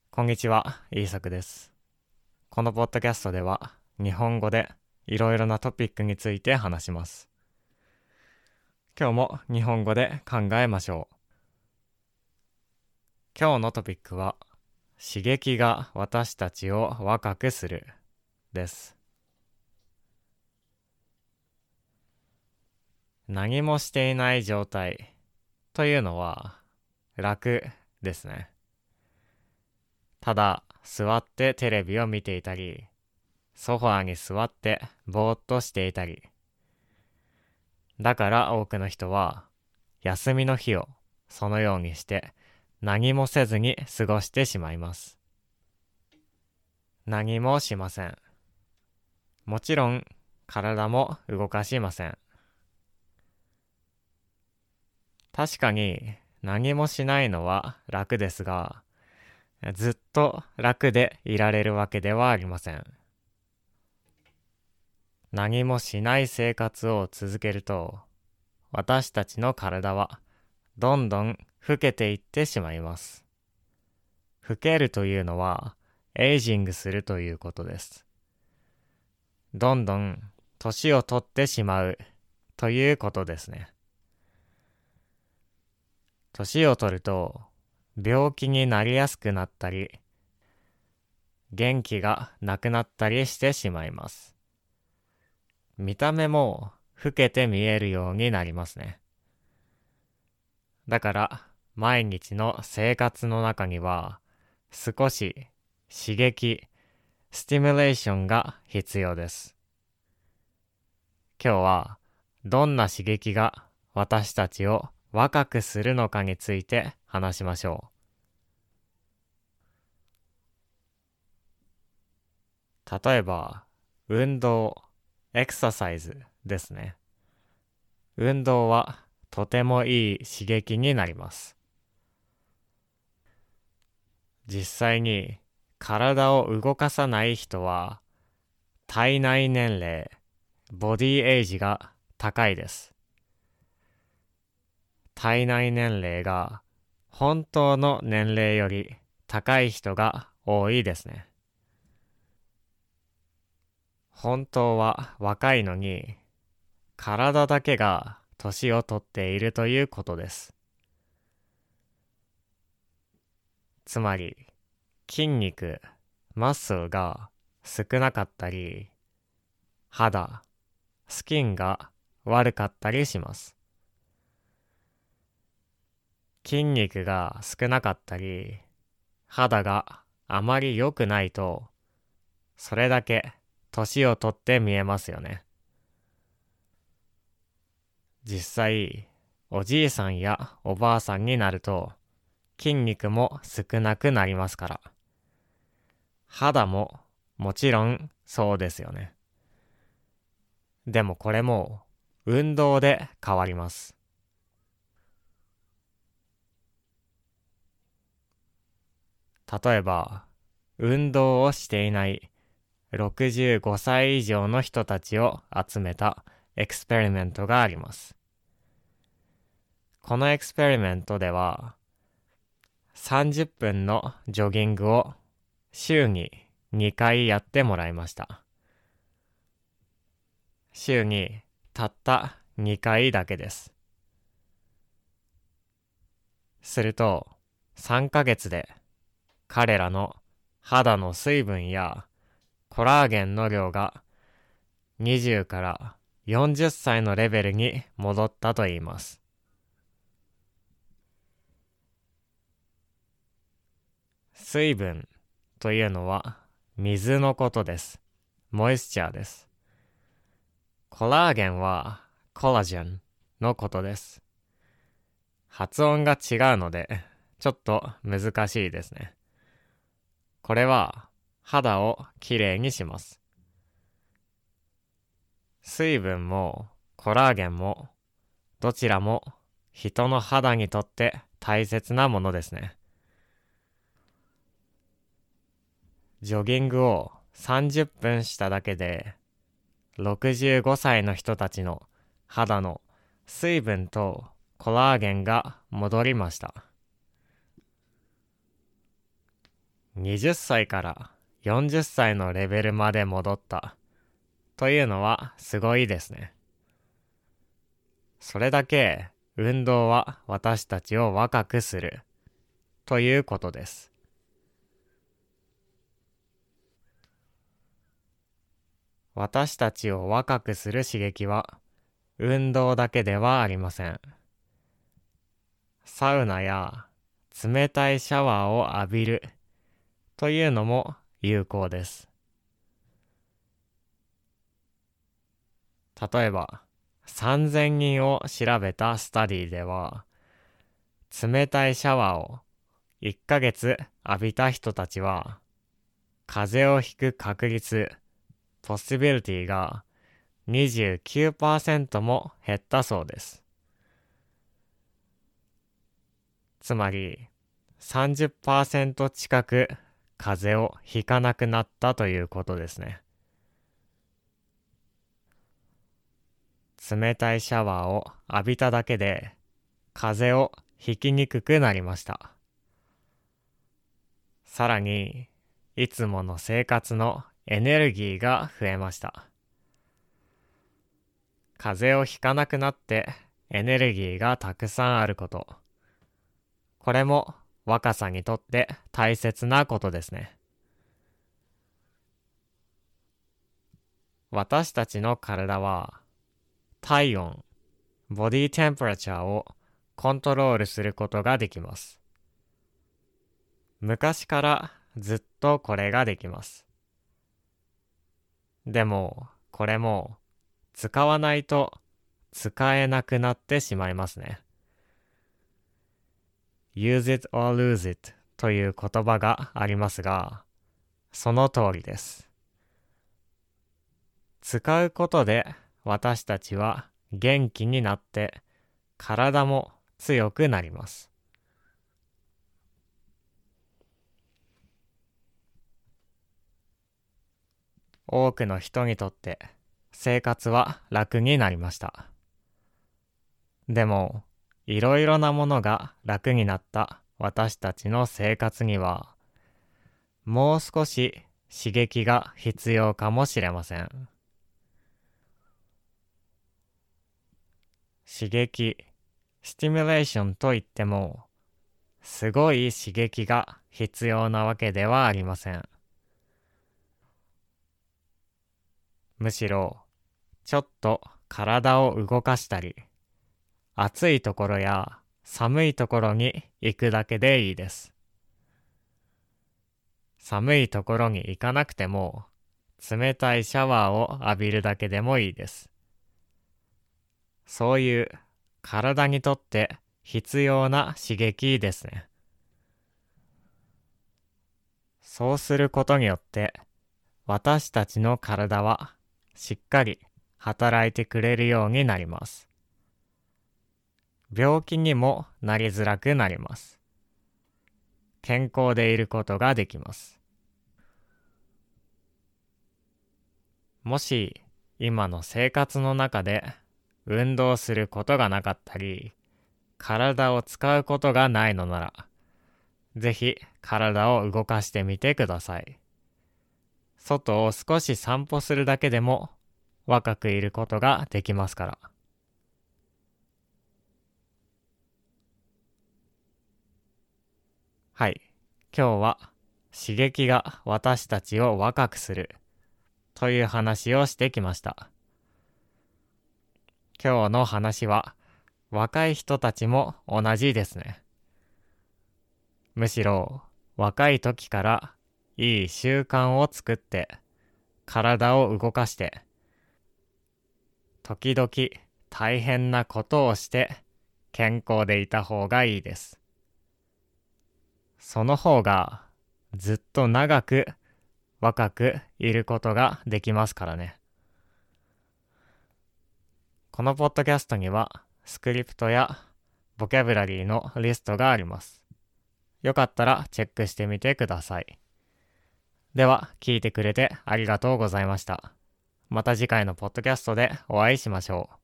こんにちは、イーサクです。このポッドキャストでは、日本語でいろいろなトピックについて話します。今日も日本語で考えましょう。今日のトピックは、刺激が私たちを若くするです。何もしていない状態というのは楽ですね。ただ座ってテレビを見ていたり、ソファーに座ってぼーっとしていたり。だから多くの人は休みの日をそのようにして何もせずに過ごしてしまいます。何もしません。もちろん体も動かしません。確かに何もしないのは楽ですが、ずっと楽でいられるわけではありません。何もしない生活を続けると、私たちの体はどんどん老けていってしまいます。老けるというのはエイジングするということです。どんどん年を取ってしまうということですね。年を取ると病気になりやすくなったり、元気がなくなったりしてしまいます。見た目も老けて見えるようになりますね。だから毎日の生活の中には少し刺激、スティミュレーションが必要です。今日はどんな刺激が私たちを若くするのかについて話しましょう。例えば、運動、エクササイズですね。運動はとてもいい刺激になります。実際に体を動かさない人は体内年齢、ボディエイジが高いです。体内年齢が本当の年齢より高い人が多いですね。本当は若いのに体だけが年を取っているということです。つまり筋肉、マッスルが少なかったり、肌、スキンが悪かったりします。筋肉が少なかったり、肌があまり良くないと、それだけ年を取って見えますよね。実際、おじいさんやおばあさんになると、筋肉も少なくなりますから。肌ももちろんそうですよね。でもこれも運動で変わります。例えば、運動をしていない65歳以上の人たちを集めたエクスペリメントがあります。このエクスペリメントでは、30分のジョギングを週に2回やってもらいました。週にたった2回だけです。すると、3ヶ月で彼らの肌の水分やコラーゲンの量が20から40歳のレベルに戻ったといいます。水分というのは水のことです。モイスチャーです。コラーゲンはコラジェンのことです。発音が違うのでちょっと難しいですね。これは肌をきれいにします。水分もコラーゲンもどちらも人の肌にとって大切なものですね。ジョギングを30分しただけで65歳の人たちの肌の水分とコラーゲンが戻りました。 20歳から40歳のレベルまで戻ったというのはすごいですね。それだけ運動は私たちを若くするということです。私たちを若くする刺激は運動だけではありません。サウナや冷たいシャワーを浴びるというのも有効です。例えば、3000人を調べたスタディでは、冷たいシャワーを1ヶ月浴びた人たちは、風邪をひく確率、ポッシビリティが 29% も減ったそうです。つまり、30% 近く風邪をひかなくなったということですね。冷たいシャワーを浴びただけで風邪をひきにくくなりました。さらに、いつもの生活のエネルギーが増えました。風邪をひかなくなってエネルギーがたくさんあること。これも若さにとって大切なことですね。私たちの体は体温、ボディテンパラチャーをコントロールすることができます。昔からずっとこれができます。でも、これも使わないと使えなくなってしまいますね。use it or lose it という言葉がありますが、その通りです。使うことで私たちは元気になって体も強くなります。多くの人にとって生活は楽になりました。でも、いろいろなものが楽になった私たちの生活には、もう少し刺激が必要かもしれません。刺激、スティミュレーションといっても、すごい刺激が必要なわけではありません。むしろ、ちょっと体を動かしたり、暑いところや寒いところに行くだけでいいです。寒いところに行かなくても、冷たいシャワーを浴びるだけでもいいです。そういう体にとって必要な刺激ですね。そうすることによって、私たちの体はしっかり働いてくれるようになります。病気にもなりづらくなります。健康でいることができます。もし今の生活の中で運動することがなかったり、体を使うことがないのなら、ぜひ体を動かしてみてください。外を少し散歩するだけでも若くいることができますから。はい。今日は刺激が私たちを若くするという話をしてきました。今日の話は若い人たちも同じですね。むしろ若い時からいい習慣を作って体を動かして時々大変なことをして健康でいた方がいいです。その方がずっと長く若くいることができますからね。このポッドキャストにはスクリプトやボキャブラリーのリストがあります。よかったらチェックしてみてください。では、聞いてくれてありがとうございました。また次回のポッドキャストでお会いしましょう。